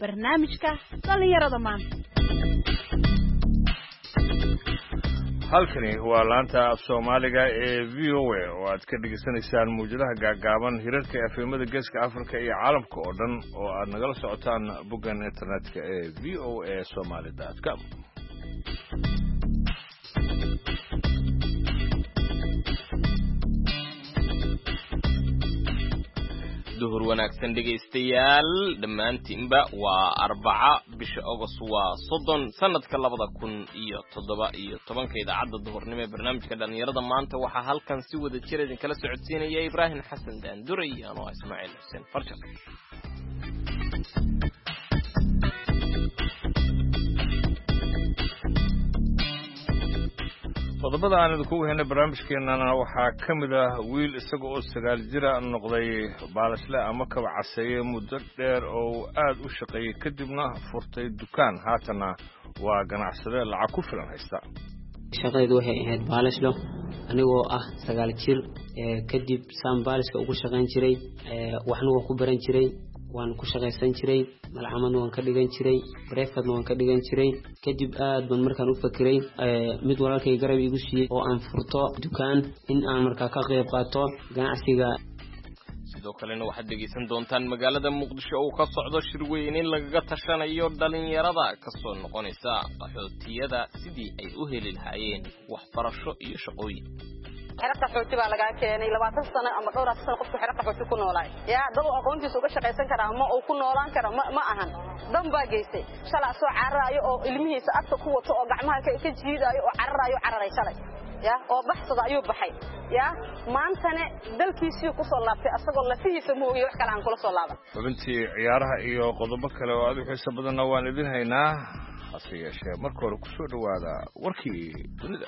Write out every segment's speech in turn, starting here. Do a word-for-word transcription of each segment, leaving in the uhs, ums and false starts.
barnaamijka dhalinyarada maanta. halkani waa laanta af Soomaaliga ee V O A oo aad ka dhageysanaysaan muujadaha gaagaaban hirarka afeemada geeska Afrika iyo caalamka oo dhan oo aad nagala socotaan boggan internetka ee v o a somali dot com. duhur wanaagsan dhegaystayaal dhammaantiinba waa arbaca bisha August waa soddon sanadka labada kun iyo toddoba iyo tobanka idaacadda duhurnimo ee barnaamijka dhalinyarada maanta waxaa halkan si wada jir idin kala socodsiinaya Ibrahim Xasan Daanduray iyo anoo Ismaaciil Xuseen Farshad. qodobada aan idinku wehena barnaamijkeenana waxaa ka mid ah wiil isaga oo sagaal jira noqday baalashle ama kaba caseeye muddo dheer oo aad u shaqeeyey kadibna furtay dukaan haatana waa ganacsade lacag ku filan haysta. shaqadeedu waxay ahayd baalashlo anigoo ah sagaal jir kadib saan baaliska ugu shaqayn jiray waxna waan ku baran jiray waan ku shaqaysan jiray malxamadna waan ka dhigan jiray breakfast waan ka dhigan jiray kadib aad baan markaan u fakiray mid walaalkay garab igu siiyay oo aan furto dukaan in aan markaa ka qayb qaato ganacsiga. sidoo kalena waxaad dhegeysan doontaan magaalada Muqdisho oo ka socdo shir weyn in lagaga tashanayo dhalinyarada ka soo noqonaysa qaxootiyada sidii ay u heli lahaayeen waxbarasho iyo shaqooyin. xirka xooti baa laga keenay labaatan sano ama dhowr sano qofku xirka xooti ku noolay yaa dad aqoontiisa uga shaqaysan kara ama uu ku noolaan kara ma ahan dan baa geysay shala soo cararayo oo ilmihiisa afka ku wato oo gacmaha ka ka jiidayo oo cararayo cararay shalay yaa oo baxsada ayuu baxay yaa maantana dalkiisii ku soo laabtay asagoo lafihiisa mooyay wax kale aan kula soo laaban. xubintii ciyaaraha iyo qodobo kale oo aad u xiiso badan waan idin haynaa hase yeeshee marka hore ku soo dhawaada warkii dunida.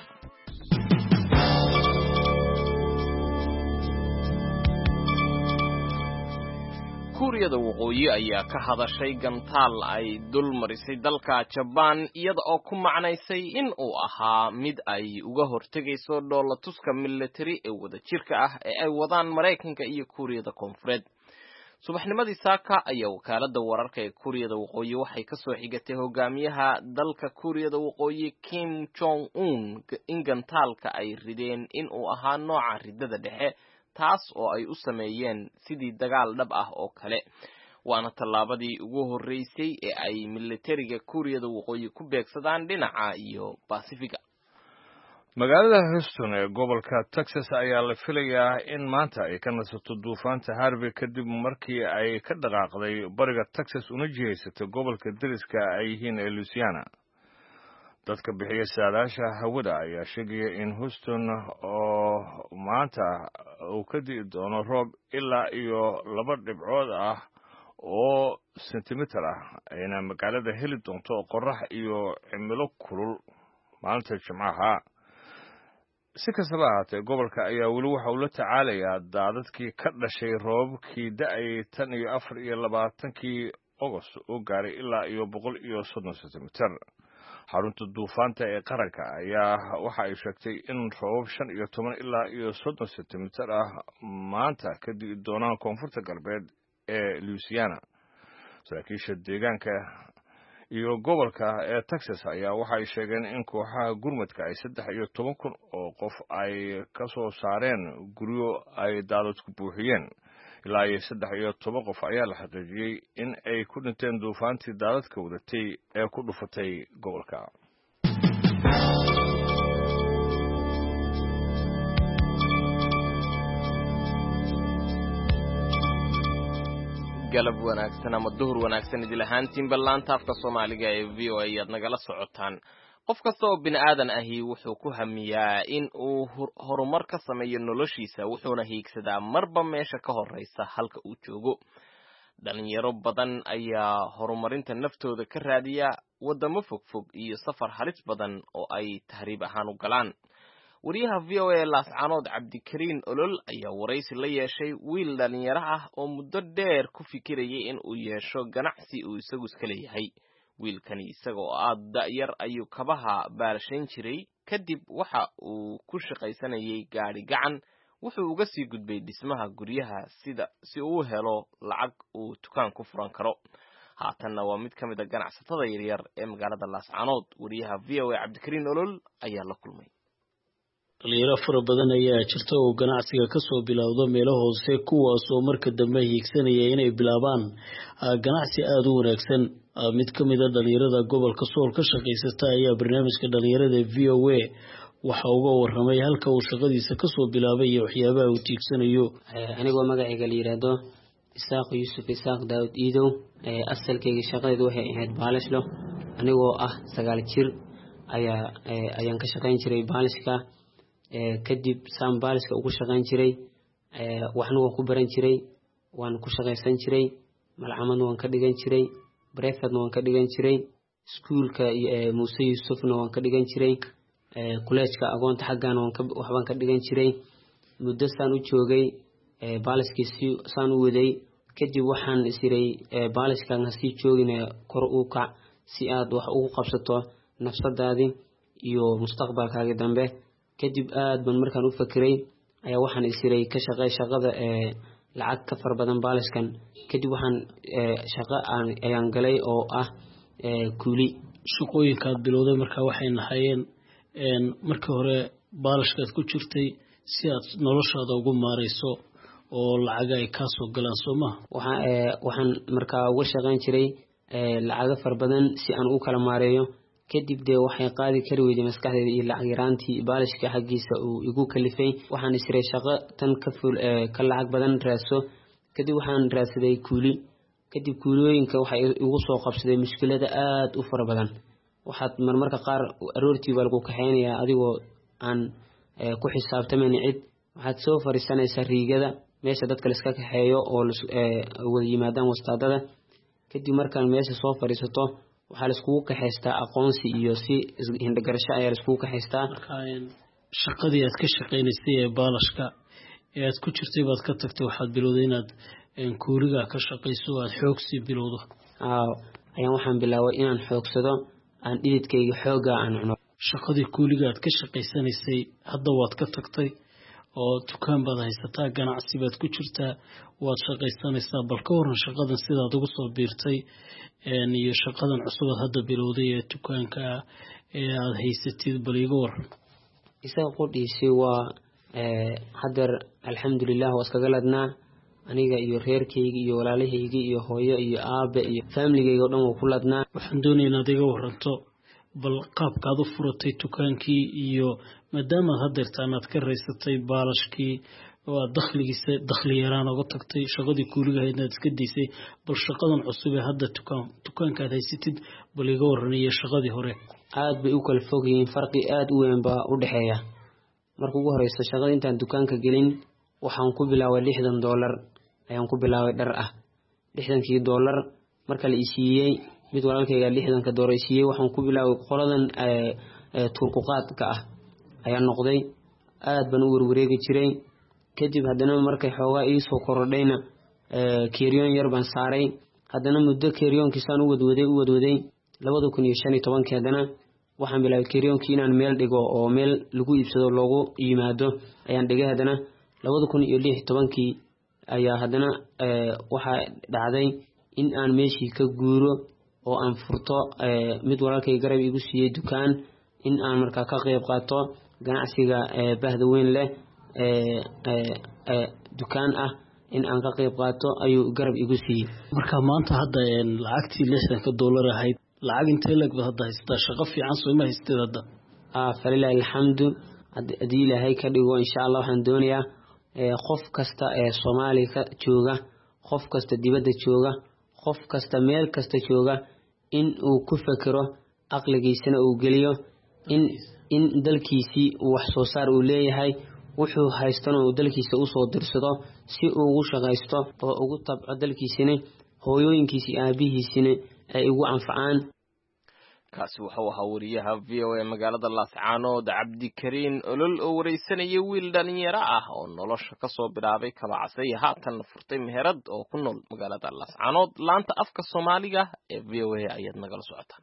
kuuriyada waqooyi ayaa ka hadashay gantaal ay dul marisay dalka Japan iyada oo ku macnaysay in uu ahaa mid ay uga hortagayso dhoolatuska military ee wada jirka ah ee ay wadaan Mareykanka iyo Kuuriyada Koonfureed. subaxnimadii saaka ayaa wakaaladda wararka ee Kuuriyada Waqooyi waxay ka soo xigatay hogaamiyaha dalka Kuuriyada Waqooyi Kim Jong Un in gantaalka ay rideen in uu ahaa nooca ridada dhexe taas oo ay u sameeyeen sidii dagaal dhab ah oo kale waana tallaabadii ugu horeysay ee ay militariga Kuuriyada Waqooyi ku beegsadaan dhinaca iyo Pacifica. magaalada Houston ee gobolka Texas ayaa la filayaa in maanta ay ka nasato duufaanta Harvey kadib markii ay ka dhaqaaqday bariga Texas una jihaysatay gobolka dariska ay yihiin ee Louisiana. dadka bixiya saadaasha hawada ayaa sheegaya in Houston oo maanta uu ka di'i doono roob ilaa iyo laba dhibcood ah oo sentimitir ah ayna magaalada heli doonto qorrax iyo cimilo kulul maalinta Jimcaha. si kastaba ahaatee gobolka ayaa weli waxa uu la tacaalayaa daadadkii ka dhashay roobabkii da'ay tan iyo afar iyo labaatankii August oo gaaray ilaa iyo boqol iyo soddon sentimitir. xarunta duufaanta ee qaranka ayaa waxa ay sheegtay in roobab shan iyo toban ilaa iyo soddon sentimitir ah maanta ka di'i doonaan koonfurta galbeed ee Louisiana. saraakiisha deegaanka iyo gobolka ee Texas ayaa waxa ay sheegeen in kooxaha gurmadka ay saddex iyo toban kun oo qof ay ka soo saareen guryo ay daadadku buuxiyeen. ilaa iyo saddex iyo toban qof ayaa la xaqiijiyey in ay ku dhinteen duufaantii daadadka wadatay ee ku dhufatay gobolka. galab wanaagsan ama duhur wanaagsan idil ahaantiin ballaanta afka Soomaaliga ee V O A aad nagala socotaan. qof kasta oo bini'aadan ahi wuxuu ku hamiyaa in uu horumar ka sameeyo noloshiisa wuxuuna hiigsadaa marba meesha ka horeysa halka uu joogo. dhalinyaro badan ayaa horumarinta naftooda ka raadiya wadamo fogfog iyo safar halis badan oo ay tahriib ahaan u galaan. wariyaha V O A Laascaanood Cabdikariin Olol ayaa waraysi la yeeshay wiil dhalinyaro ah oo muddo dheer ku fikirayay in uu yeesho ganacsi uu isagu iska leeyahay. wiilkani isagoo aad da'yar ayuu kabaha baalashayn jiray kadib waxa uu ku shaqaysanayay gaari gacan wuxuu uga sii gudbay dhismaha guryaha sida si uu helo lacag uu dukaan ku furan karo. haatanna waa mid ka mid a ganacsatada yaryar ee magaalada Laascaanood. Wariyaha V O A Cabdikariin Olol ayaa la kulmay. dhalinyaro fara badan ayaa jirta oo ganacsiga ka soo bilowda meelo hoose kuwaas oo marka dambe hiigsanaya inay bilaabaan ganacsi aad u wanaagsan. mid ka mid ah dhalinyarada gobolka Sool ka shaqeysata ayaa barnaamijka dhalinyarada V O A waxa uga warramay halka uu shaqadiisa ka soo bilaabay iyo waxyaabaha uu tiigsanayo. anigoo magacayga la yiraahdo Isaaq Yusuf Isaaq Daawud Iidow asalkayga shaqadeedu waxay ahayd baalashlo. anigoo ah sagaal jir ayaa ayaan ka shaqeyn jiray baalashka. kadib saan baaliska ugu shaqeyn jiray waxna waan ku baran jiray, waan ku shaqeysan jiray, malcamad waan ka dhigan jiray, breakfast waan ka dhigan jiray, iskuulka Muuse Yusufna waan ka dhigan jiray, kuleejka agoonta xaggan waan ka waxbaan ka dhigan jiray. muddo saan u joogay baaliskii saan u waday. kadib waxaan isiray baaliskan si joogina kor u kac si aad wax ugu qabsato nafsadaadi iyo mustaqbalkaaga dambe. kadib aad ban markaan u fakiray ayaa waxaan isiray ka shaqay shaqada ee lacag ka far badan baaliskan. kadib waxaan shaqo ayaan galay oo ah kuuli. shaqooyinkaad bilowday markaa waxay nahayeen markii hore baalashkaad ku jirtay si aad noloshaada ugu maareyso oo lacag ay ka soo galaan Soomaa. waxaan waxaan markaa uga shaqeyn jiray lacag far badan si aan u kala maareeyo. kadib de waxay qaadi kari weyday maskaxdeeda iyo lacag yaraantii baalashka xaqiisa uu igu kalifay. waxaan isiray shaqo tan ka ful ka lacag badan raaso. kadib waxaan raadsaday kuuli. kadib kuulooyinka waxay igu soo qabsaday mushkilada aad u fara badan. waxaad marmarka qaar aroortii baa lagu kaxeynayaa adigoo aan ku xisaabtamayn cid. waxaad soo fariisanaysaa riigada meesha dadka la iska kaxeeyo oo wada yimaadaan wastaadada. kadib markaan meesha soo fariisato waxaa la iskugu kaxaystaa aqoonsi iyo si hindhagarasho ayaa la iskugu kaxaystaa. shaqadii aad ka shaqeynaysay ee baalashka ee aad ku jirtay baad ka tagtay, waxaad bilowday inaad kuuriga ka shaqeyso aad xoogsi bilowdo. ayaan waxaan bilaabay inaan xoogsado aan dhididkayga xooga aan cuno. shaqadii kuuliga aad ka shaqeysanaysay hadda waad ka tagtay oo dukaan baad haysataa, ganacsi baad ku jirtaa, waad shaqeysanaysaa. bal ka waran shaqadan sidaad ugu soo biirtay iyo shaqadan cusub aad hadda bilowday ee dukaanka ee aad haysatid, bal iga waran. isaga qodhiisi waa hadeer alxamdulilah waa iskaga ladnaa aniga iyo reerkayga iyo walaalahayga iyo hooyo iyo aabe iyo familigayga oo dhan waa ku ladnaa. waxaan doonayaa inaad iga waranto bal qaabkaad u furatay dukaankii iyo maadaama hadeertaan aad ka raysatay baalashkii oo aad dakhligiisa dakhli yaraan uga tagtay shaqadii kuuliga ahayd inaad iska daysay, bal shaqadan cusub ee hadda dukaan dukaankaad haysatid bal iga waran iyo shaqadii hore. aad bay u kala fog yihiin, farqi aad u weyn baa u dhexeeya. marka ugu horeysa shaqada intaan dukaanka gelin waxaan ku bilaabay lixdan doolar ayaan ku bilaabay dhar ah. lixdankii doolar marka la isiiyey mid walaalkayga lixdanka doolar isiiyey waxaan ku bilaabay qoladan turkuqaadka ah ayaa noqday. aad baan u warwareegi jiray. kadib haddana markay xoogaa ii soo korodhayna keeriyoon yar baan saaray. haddana muddo keeriyoonkiisaan u wadwaday u wadwaday labada kun iyo shan iyo tobankii haddana waxaan bilaabay keeriyoonkii inaan meel dhigo oo meel lagu iibsado loogu yimaado ayaan dhigay. haddana labada kun iyo lix iyo tobankii ayaa haddana waxaa dhacday in aan meeshii ka guuro oo aan furto mid walaalkay garab igu siiyey dukaan in aan markaa ka qayb qaato ganacsiga bahda weyn leh dukaan ah in aan ka qayb qaato ayuu garab igu siiyey. marka maanta hadda lacagtii lixdanka doolar ahayd lacag intee lag baad hadda haystaa? shaqo fiican soo ma haystid hadda? ah falilah alxamdu. haddii ilaahay ka dhigo insha allah waxaan doonayaa qof kasta ee Soomaaliya ka jooga, qof kasta dibadda jooga, qof kasta meel kasta jooga in uu ku fakiro aqligiisana uu geliyo in in dalkiisii wax soo saar uu leeyahay, wuxuu haystana uu dalkiisa u soo dirsado si uu ugu shaqaysto oo ugu tabco dalkiisina hooyooyinkiisa aabihiisina ay ugu anfacaan. kaasi wuxuu ahaa wariyaha V O A magaalada Laascaanood Cabdikariin Olol oo wareysanaya wiil dhalinyaro ah oo nolosha ka soo bilaabay kabacasay haatan furtay meherad oo ku nool magaalada Laascaanood. laanta afka Soomaaliga ee V O A ayaad nagala socotaan.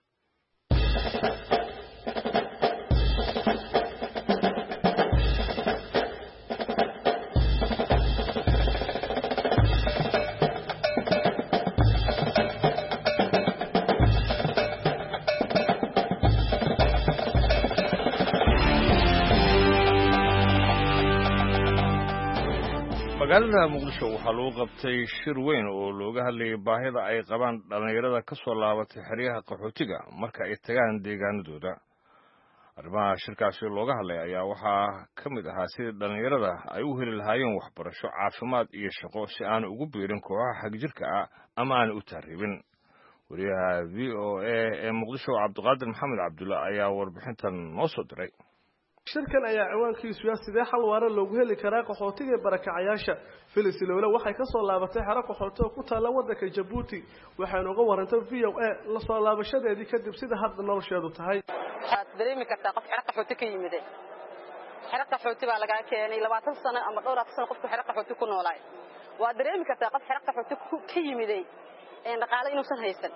magaalada muqdisho waxaa lagu qabtay shir weyn oo looga hadlayay baahida ay qabaan dhallinyarada ka soo laabatay xeryaha qaxootiga marka ay tagaan deegaanadooda. arrimaha shirkaasi looga hadlay ayaa waxaa ka mid ahaa sidii dhallinyarada ay u heli lahaayeen waxbarasho, caafimaad iyo shaqo si aan ugu biirin kooxaha xagjirka ah ama aan u taaribin. wariyaha v o a ee muqdisho cabdiqaadir maxamed cabdulla ayaa warbixintan noo soo diray. shirkan ayaa ciwaankiisu yahay sidee xal waara loogu heli karaa qaxootiga barakacayaasha. Filis Lowla waxay ka soo laabatay xero qaxooti oo ku taala waddanka Djibouti, waxayna uga warantay V O A la soo laabashadeedii kadib sida hadda nolosheedu tahay. waxaad dareemi kartaa qof xero qaxooti ka yimid xero qaxooti baa laga keenay labaatan sano ama dhowr sano qofku xero qaxooti ku noolaay. waa dareemi kartaa qof xero qaxooti ka yimid ee dhaqaale inuusan haysan.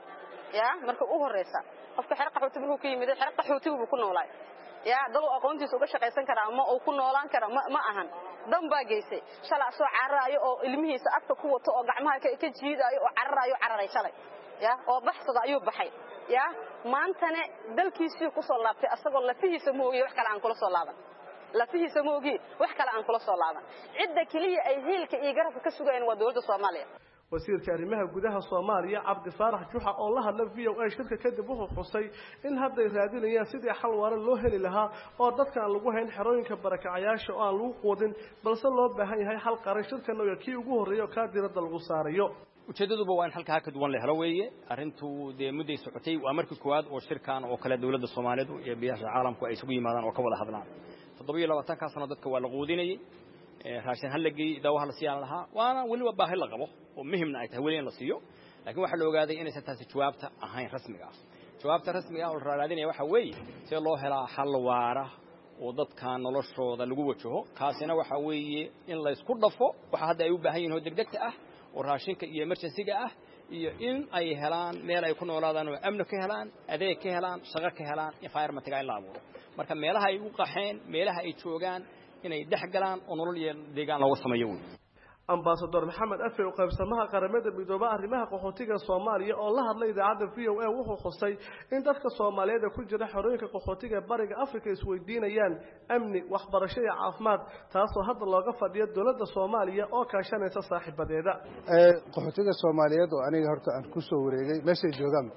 yaa marka u horeysa qofka xero qaxooti buu ka yimid xero qaxooti buu ku noolaay. yaa dad aqoontiisa uga shaqeysan kara ama uu ku noolaan kara ma ahan. dan baa geysay shalay soo carraayo oo ilmihiisa afka ku wato oo gacmaha ka jiidayo oo carraayo carray shalay. yaa oo baxsada ayuu baxay. yaa maantana dalkiisii ku soo laabtay asagoo lafihiisa moogiyo wax kale aan kula soo laaban. lafihiisa moogiyo wax kale aan kula soo laaban. cidda kaliya ay heelka iyo garabka ka sugayeen waa dawladda Soomaaliya. wasiirka arrimaha gudaha Soomaaliya Cabdi Faarax Juxa oo la hadlay V O A shirka kadib wuxuu xusay in hadda ay raadinayaan sidii xal waara loo heli lahaa oo dadka aan lagu hayn xerooyinka barakacayaasha oo aan lagu qoodin balse loo baahan yahay xal qaran shirkan oo kii ugu horeeyo ka diirada lagu saarayo. ujeedaduba waa in halka ka duwan la helo weeye arintu de muddo socotay waa markii koowaad oo shirkan oo kala dawladda Soomaaliyeed iyo biyaha caalamku ay isugu yimaadaan oo ka wada hadlaan toddoba iyo labaatan ka sano dadka waa la qoodinayay raashin halagii daawaha la siiyaan lahaa waana wali waa baahi la qabo oo muhiimna ay tahay wali in la siiyo laakiin waxa la ogaaday inay taasi jawaabta ahayn rasmiga ah jawaabta rasmiga ah oo raadinaya waxa weeye si loo helaa xal waara oo dadka noloshooda lagu wajaho kaasina waxa weeye in la isku dhafo waxa hadda ay u baahan yihiin oo degdegta ah oo raashinka iyo emergency-ga ah iyo in ay helaan meel ay ku noolaadaan oo amni ka helaan adeeg ka helaan shaqo ka helaan environment-ga in la abuuro marka meelaha ay u qaxeen meelaha ay joogaan inay dhaxgalaan oo nolol iyo deegaan lagu sameeyo. Ambassador Maxamed Afe oo qaybsamaha qaramada midooba arrimaha qaxootiga Soomaaliya oo la hadlay idaacadda V O A wuxuu xusay in dadka Soomaaliyeed ku jira xerooyinka qaxootiga bariga Afrika isweydiinayaan amni, waxbarasho iyo caafimaad taasoo hadda looga fadhiyo dawladda Soomaaliya oo kaashanaysa saaxiibadeeda. ee qaxootiga Soomaaliyeed oo aniga horta aan ku soo wareegay meesha joogaan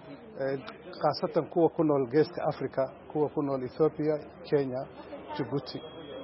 ee qaasatan kuwa ku nool geeska Afrika, kuwa ku nool Ethiopia, Kenya, Djibouti,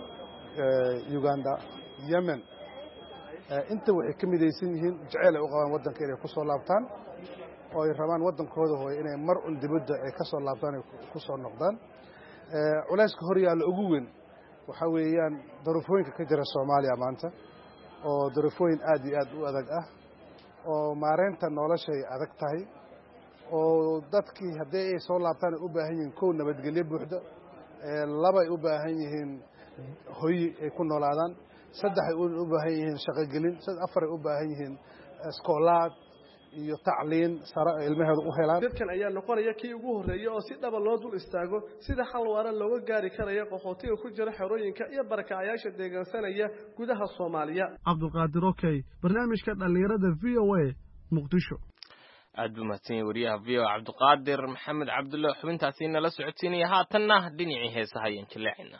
Uganda, Yemen inta waxay ka midaysan yihiin jacayl u qabaan wadanka inay ku soo laabtaan oo ay rabaan wadankooda hooy inay mar un dibadda ay ka soo laabtaan ku soo noqdaan ee culayska hor yaalla ugu weyn waxa weeyaan darafooyinka ka jira Soomaaliya maanta oo darafooyin aad iyo aad u adag ah oo maareynta nolosha ay adag tahay oo dadkii haddii ay soo laabtaan u baahan yihiin kow nabadgelyo buuxda ee laba ay u baahan yihiin hoy ay ku noolaadaan saddex ay u baahan yihiin shaqo gelin sad afar ay u baahan yihiin iskoolaad iyo tacliin sare ilmaheedu u helaan. dadkan ayaa noqonaya kii ugu horeeyay oo si dhaba loo dul istaago sida xal waara looga gaari karayo qaxootiga ku jira xerooyinka iyo barakacayaasha deegaansanaya gudaha Soomaaliya. Cabdiqaadir Okay, barnaamijka dhalinyarada V O A Muqdisho. aad buu mahadsan yahay wariyaha V O A Cabdiqaadir Maxamed Cabdulle xubintaasi nala socodsiinaya haatanna dhinacii heesaha ayaan jilaacinaa.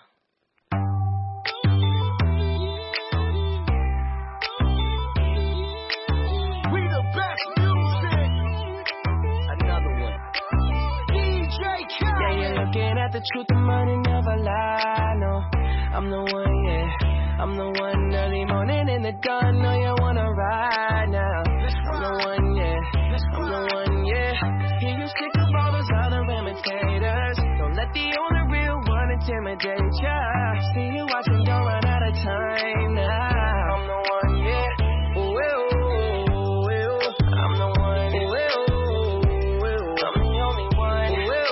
The truth and money never lie, no. I'm the one, yeah. I'm the one early morning in the dawn. Know you wanna ride now. I'm the one, yeah. I'm the one, yeah. Hear you sick of all those other imitators. Don't let the only real one intimidate ya. See you watching, don't run out of time now. I'm the one, yeah. Ooh, ooh, ooh, ooh. I'm the one, ooh, ooh, ooh. I'm the only one, ooh, ooh.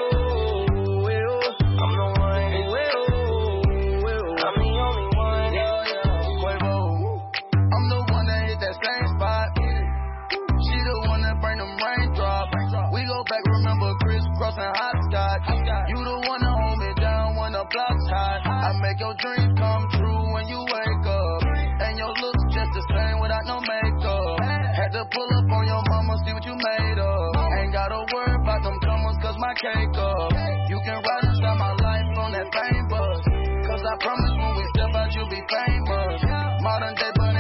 Crossing hopscotch, you the one to hold me down when the block's hot. I make your dreams come true when you wake up, and your looks just the same without no makeup. Had to pull up on your mama, see what you made of. Ain't gotta worry about them comers, cause my cake up. You can ride inside my life on that fame bus, cause I promise when we step out you'll be famous. Modern day, but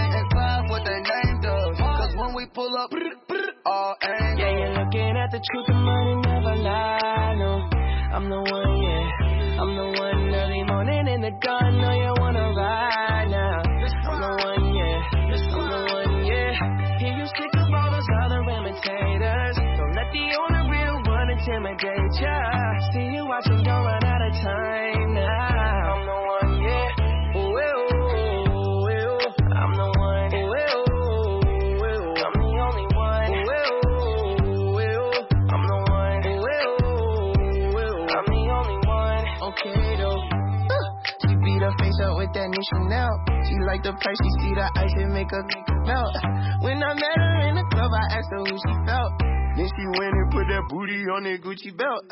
up, all angles. Yeah, you're looking at the truth, the money never lie, no. I'm the one, yeah. I'm the one early morning in the dawn, know you wanna ride now. I'm the one, yeah. I'm the one, yeah. Hear you sick of all those other imitators. Don't let the only real one intimidate ya. See you watching, don't run out of time now. I'm the one, yeah. Ooh, ooh, ooh, ooh. I'm the one. Ooh, ooh, ooh. I'm the only one. Ooh, ooh, ooh. I'm the one. Ooh, ooh, ooh. I'm the only one. Okay, though. She beat her face up with that new Chanel. She like the price, she see the ice and make her melt. When I met her in the club, I asked her who she felt. Then she went and put that booty on that Gucci belt.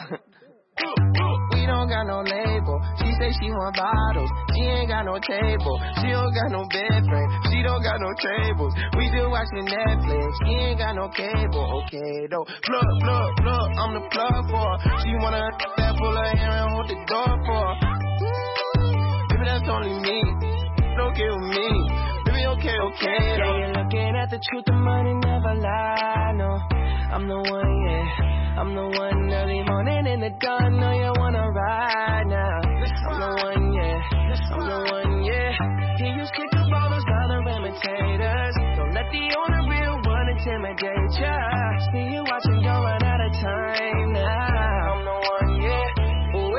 We don't got no label. She say she want bottles. She ain't got no table. She don't got no bed frame. She don't got no tables. We still watching Netflix. She ain't got no cable. Okay though. Plug, plug, plug. I'm the plug for her. She wanna that pull her hair and hold the door for her. Baby, that's only me. Don't get with me. Baby, okay, okay though. Yeah, you're looking at the truth. The money never lie. No, I'm the one, yeah. I'm the one early morning in the dawn, know you wanna ride now. I'm the one, yeah. I'm the one, yeah. Hear you sick of all those other imitators. Don't let the only real one intimidate ya. See you watching, don't run out of time now. I'm the one, yeah. Ooh,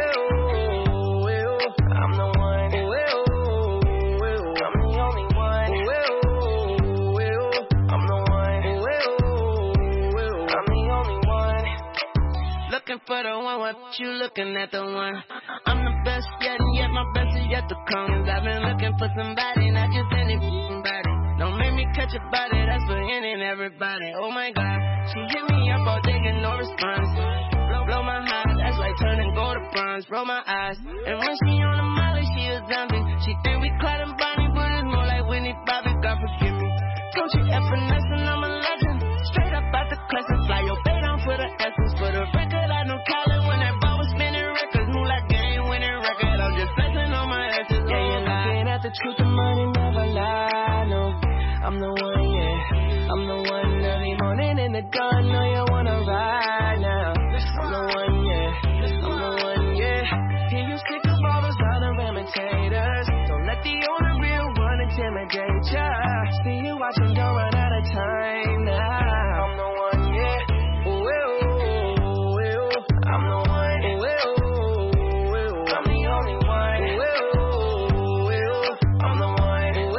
ooh, ooh. I'm the one. Ooh, ooh, ooh. I'm the only one. Ooh, ooh, ooh. I'm the one. Ooh, ooh, ooh. I'm the only one. Looking for the one, what you looking at the one? I'm the best yet, and yet my best is yet to come. Cause I've been looking for somebody, not just anybody. Don't make me catch a body, that's for any and everybody. Oh my God, she hit me up all day, get no response. Blow, blow my heart, that's like turning gold to bronze. Roll my eyes, and when she on the molly, she a zombie. She think we Clyde and Bonnie, but it's more like Whitney Bobby, God forgive me. Don't you F finessing, I'm a legend. Straight up out the class and fly your bait on for the essence. For the record, I don't call it when that ball was spinning records. Move like game winning record. I'm just flexing on my asses. Yeah, you're looking at the truth, the money never lie. No, I'm the one, yeah. I'm the one early morning in the dawn. Know you wanna ride now. I'm the one, yeah. I'm the one, yeah. Hear you sick of all those other imitators. Don't let the only real one intimidate ya. See you watching, don't run out of time now. I'm the one, yeah. Ooh, ooh, ooh. I'm the one. Ooh, ooh, ooh. I'm the only one. Ooh, ooh, ooh. I'm the one. Ooh,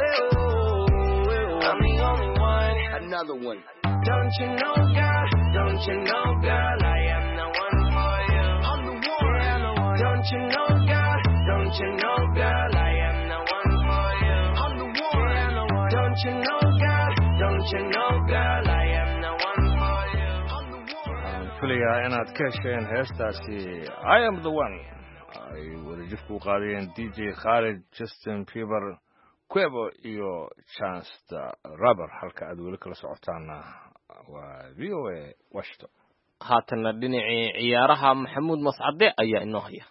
ooh, ooh. I'm the only one. Another one. Don't you know, girl? Don't you know, girl? I am the one for you. I'm the one. Yeah, I'm the one. Don't you know, girl? Don't you know, girl? I am the one for you. I'm the one. Yeah, I'm the one. Don't you know, girl? Don't you know, girl? I am the one for you. I'm the one. Waxaan filayaa inaad ka hesheen heestaasi I am the one ay wadajirku u qaadayeen D J Khaled, Justin Bieber, Quavo iyo Chance the Rapper. Halka aad weli kala socotaana waa V O A Washington. haatana dhinacii ciyaaraha Maxamuud Mascade ayaa inoo haya.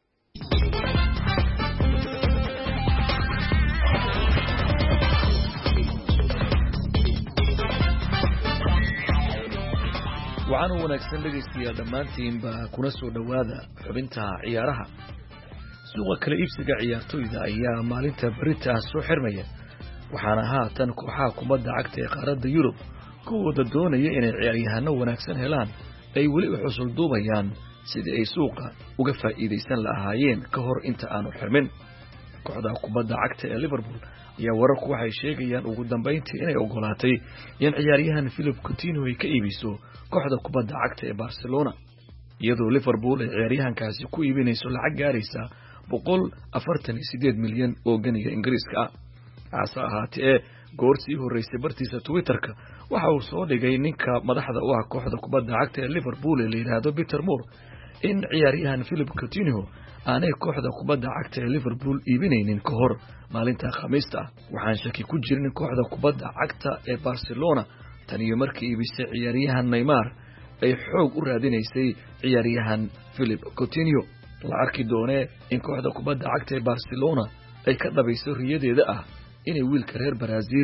waxaan wanaagsan dhageystayaal dhammaantiinba kuna soo dhawaada xubinta ciyaaraha. suuqa kala iibsiga ciyaartoyda ayaa maalinta berita soo xirmaya, waxaana haatan kooxaha kubadda cagta ee qaaradda Yurub kuwooda doonaya inay ciyaaryahano wanaagsan helaan ay weli u xusul duubayaan sidii ay suuqa uga faa'iideysan lahaayeen ka hor inta aanu xirmin. kooxda kubadda cagta ee Liverpool ayaa wararku waxay sheegayaan ugu dambeyntii inay ogolaatay in ciyaaryahan Philippe Coutinho ay ka iibiso kooxda kubadda cagta ee Barcelona, iyadoo Liverpool ay ciyaaryahankaasi ku iibinayso lacag gaaraysa boqol afartan iyo sideed milyan oo ganiga Ingiriiska ah. hase ahaatee goortii horeysay bartiisa Twitterka waxa uu soo dhigay ninka madaxda u ah kooxda kubadda cagta ee Liverpool ee la yiraahdo Peter Moore in ciyaaryahan Philippe Coutinho aanay kooxda kubadda cagta ee Liverpool iibinaynin ka hor maalinta Khamiista. waxaan shaki ku jirin kooxda kubadda cagta ee Barcelona tan iyo markii iibisay ciyaaryahan Neymar ay xoog u raadinaysay ciyaaryahan Philippe Coutinho. la arki doonee in kooxda kubadda cagta ee Barcelona ay ka dhabayso riyadeeda ah inay wiilka reer Brazil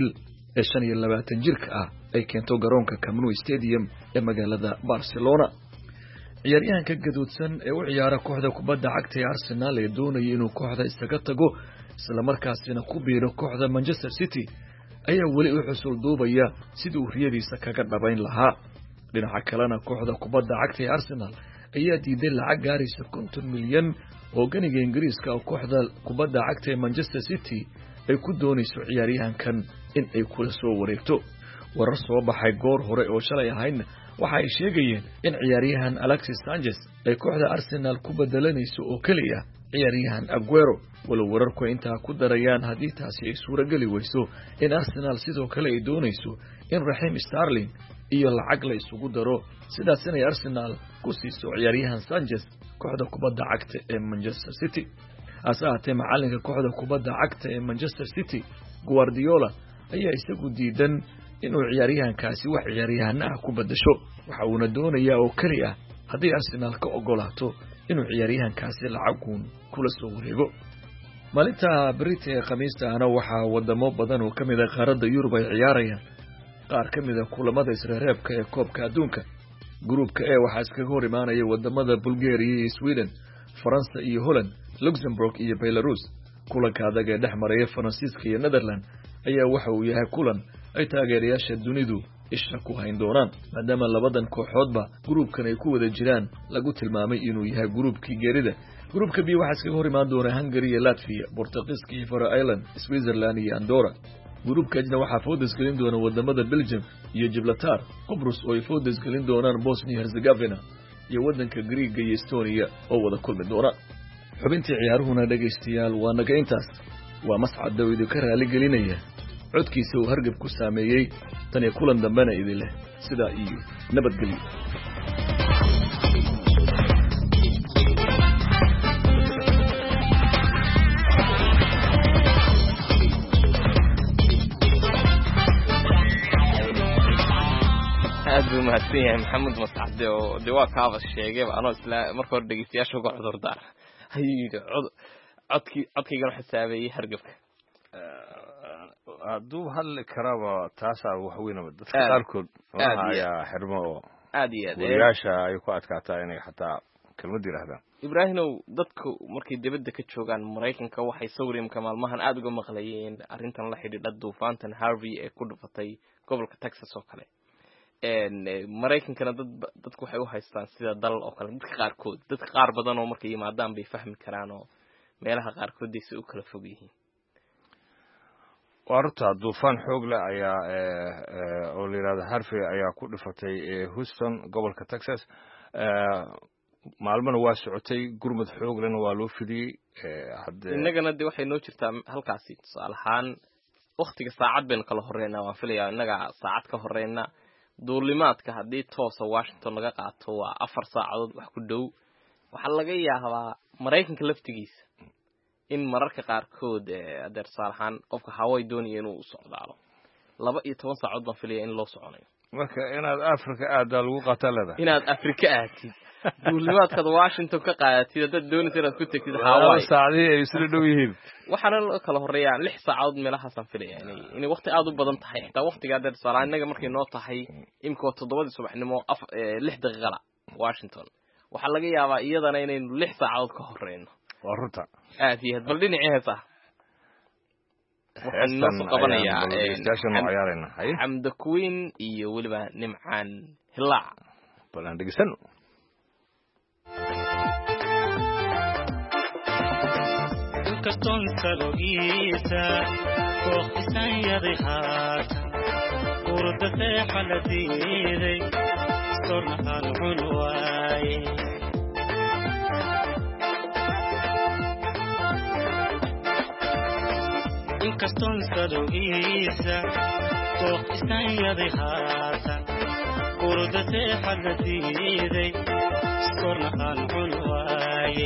ee shan iyo labaatan jirka ah ay keento garoonka Camp Nou Stadium ee magaalada Barcelona. ciyaaryahanka gaduudsan ee u ciyaara kooxda kubadda cagta ee Arsenal ee doonaya inuu kooxda isaga tago isla markaasina ku biiro kooxda Manchester City ayaa weli u xusul duubaya sidii uu riyadiisa kaga dhabayn lahaa. dhinaca kalena kooxda kubadda cagta ee Arsenal ayaa diiday lacag gaaraysa konton milyan oo ganiga Ingiriiska oo kooxda kubadda cagta ee Manchester City ay ku doonayso ciyaaryahankan in ay kula soo wareegto. warar soo baxay goor hore oo shalay ahayn waxa ay sheegayeen in ciyaaryahan Alexis Sanchez ay kooxda Arsenal ku bedelanayso oo kaliya ciyaaryahan Aguero. walow wararku intaa ku darayaan haddii taasi ay suuragali weyso in Arsenal sidoo kale ay doonayso in Raheem Sterling iyo lacag la isugu daro sidaas inay Arsenal ku siiso ciyaaryahan Sanchez kooxda kubadda cagta ee Manchester City. asaate macalinka kooxda kubadda cagta ee Manchester City Guardiola ayaa isagu diidan inuu ciyaaryahankaasi wax ciyaaryahan ah ku bedesho. waxa uu doonayaa oo kaliya haddii Arsenal ka ogolaato inuu ciyaaryahankaasi lacaguun kula soo wareego. maalinta Brit ee Khamiista ana waxa wadamo badan oo kamid ah qaaradda Yurub ay ciyaarayaan qaar kamid ah kulamada isreebka ee koobka adduunka. groupka A waxa iskaga hor imaanaya wadamada Bulgaria iyo Sweden, France iyo Holland, Luxembourg iyo Belarus. kulanka adag ee dhexmaraya Faransiiska iyo Netherlands ayaa waxa uu yahay kulan ay taageerayaasha dunidu isha ku hayn doonaan maadaama labadan kooxoodba groupkan ay ku wada jiraan lagu tilmaamay inuu yahay groupkii geerida. groupka B waxa iskaga hor imaan doona Hungary iyo Latvia, Portugiiska iyo Faroe Island, Switzerland iyo Andorra. groupka J waxa foodas gelin doona wadamada Belgium iyo Gibraltar, Cyprus oo ay foodas gelin doonaan Bosnia Herzegovina iyo wadanka Greek iyo Estonia oo wada kulmi doona. xubintii ciyaaruhuna dhageystayaal waa naga intaas. waa Mascad Daawid ka raali gelinaya codkiisa uu hargab ku saameeyay tan iyo kulan dambena idin leh sida iyo nabadgelyo. aad buu mahadsan yahay Maxamed Mascad oo dawaa kaaba sheegay anoo isla markii hore dhageystayaasha uga cudur daar hay'ad codki codkiga la xisaabeeyay hargabka hadduu hadli karaba taasaa wax weynaba dadka qaarkood ayaa xirmo aad iyo aad wariyaasha ay ku adkaataa inay xataa kelmad yiraahdaan. Ibraahimow dadku markay dibadda ka joogaan Mareykanka waxay sawirka maalmahan aad uga maqlayeen arrintan la xidhiidha duufaantan Harvey ee ku dhufatay gobolka Texas oo kale. een Mareykankana dad dadku waxay u haystaan sida dal oo kale dadka qaarkood dadka qaar badan oo markay yimaadaan bay fahmi karaan oo meelaha qaarkood ay u kala fog yihiin. warta duufaan xoog leh ayaa oo la yiraahdo Harvey ayaa ku dhufatay Houston gobolka Texas. maalmana waa socotay gurmad xoog lehna waa loo fidiyay. hadda innagana de waxay noo jirtaa halkaasi tusaalahaan waqtiga saacad been kala horeynaa waan filayaa innaga saacad ka horeynaa duulimaadka haddii toosa Washington laga qaato waa afar saacadood wax ku dhow. waxaa laga yaabaa Mareykanka laftigiisa in mararka qaarkood adeer saarxan qofka Hawaii doonaya inuu u socdaalo laba iyo toban saacadood baan filayaa in loo soconayo. marka inaad Afrika aad lagu qatalada inaad Afrika aadid duulimaadka Washington ka qaadatid dad doonaysa inaad ku tagtid Hawaii saacadii ay isla dhow yihiin waxaana kala horeeyaan lix saacadood meelahaas aan filayaa inay inay waqti aad u badan tahay xitaa waqtiga adeer saarxan inaga markay noo tahay imka toddobadii subaxnimo lix daqiiqo Washington waxaa laga yaabaa iyadana inaynu lix saacadood ka horeyno. waa runta aad iyo bal dhinacii heesa waxaan noo qabanayaa Xamda Queen iyo waliba Nimcaan Hilaac bal aan dhegeysan. kaston salogiisa kooxisan yaday haatan urda seexa la diiday stornahaan cun waaye inkaston salogiisa kooxisan yaday haatan urda seexa la diiday stornahaan cun waaye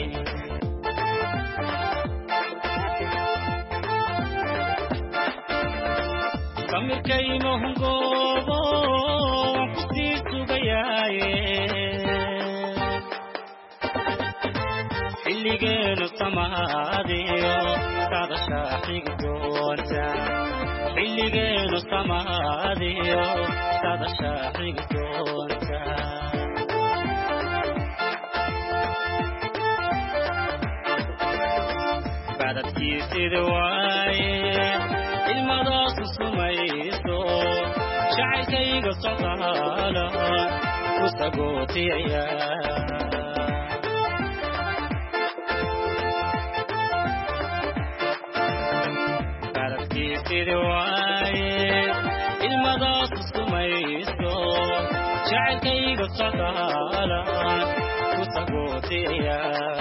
kamirkayno hungoobo kusii sugayaaye xilligeenu samaadiyo kadashaa xigi doonta xilli weligeenu samaadiyo sadasha xigdoonta badadkiisida waaye ilmadaas sumayso jacaylkayga socdaala ku sagootiyaya badadkiisida waaye ilmadaas sumayso jacaylkayga socdaala ku sagootiyaya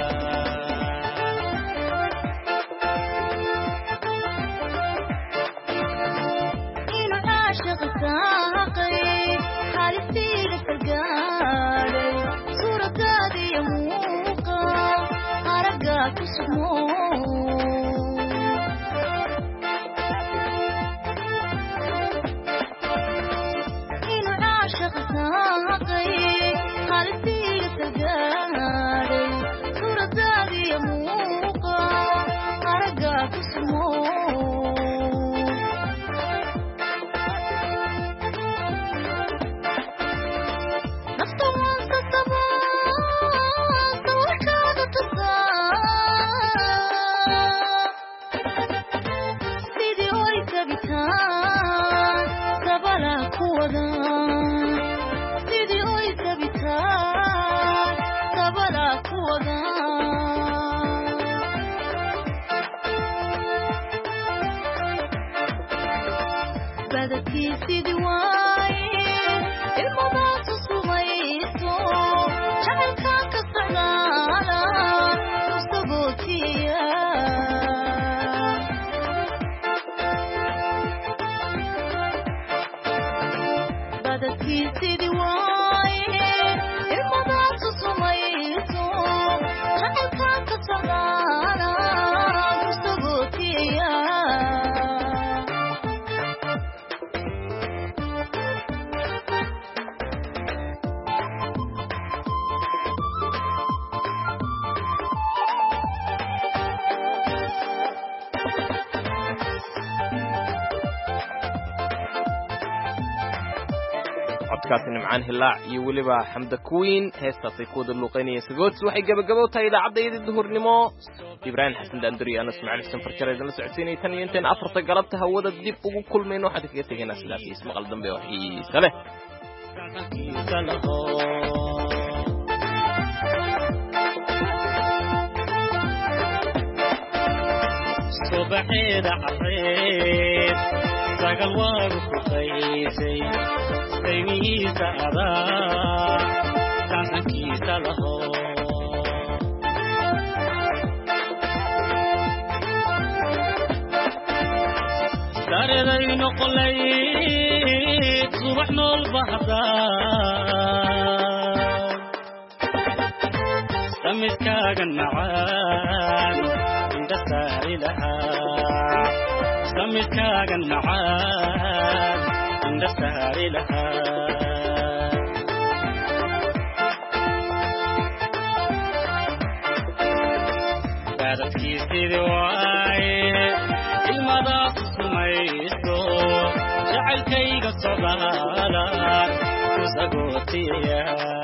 nimcaan hilaac iyo weliba xamda kuwiin heestaasay ku wada luuqaynaya sagoodsi waxay gabagabo tahay idaacadayda duhurnimo ibraahim xasan daanduri ana ismaaciil xasan farjar idin la socodsiinay tan iyo intaan afarta galabta hawada dib ugu kulmayno waxaan kaga tegaynaa sidaas iyo ismaqal dambe oo xiisa leh subaxeeda careed sagal waagu ku qaysay saymihiisa adaa saansankiisa laho sareeday noqolayd subax nool bahdaa samidkaagan macaan inda saari lahaa samidkaagan macaan inda saari lahaa badadkiisidi waaye ilmadaas sumayso jacaylkayga socdaala ku sagootiya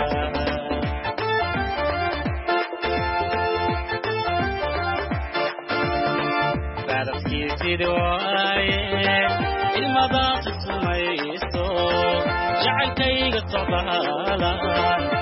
badadkiisidi waaye ilmadaas sumayso jacaylkayga socdaala